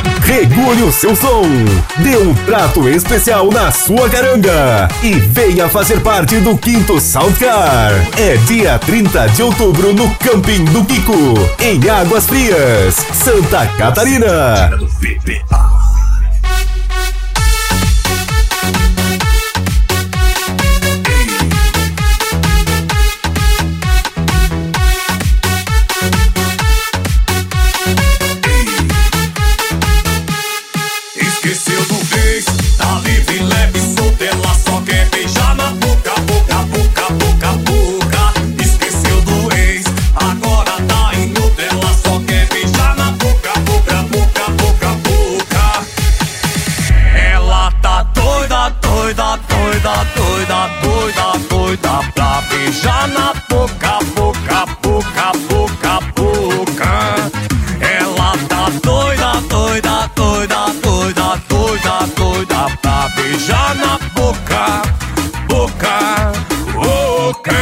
Regule o seu som, dê um trato especial na sua caranga e venha fazer parte do quinto Soundcar. É dia 30 de outubro no Camping do Kiko, em Águas Frias, Santa Catarina. Doida pra beijar na boca, boca, boca, boca, boca. Ela tá doida, doida, doida, doida, doida, doida pra beijar na boca, boca, boca.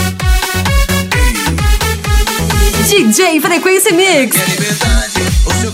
DJ Frequência Mix. Minha liberdade, o seu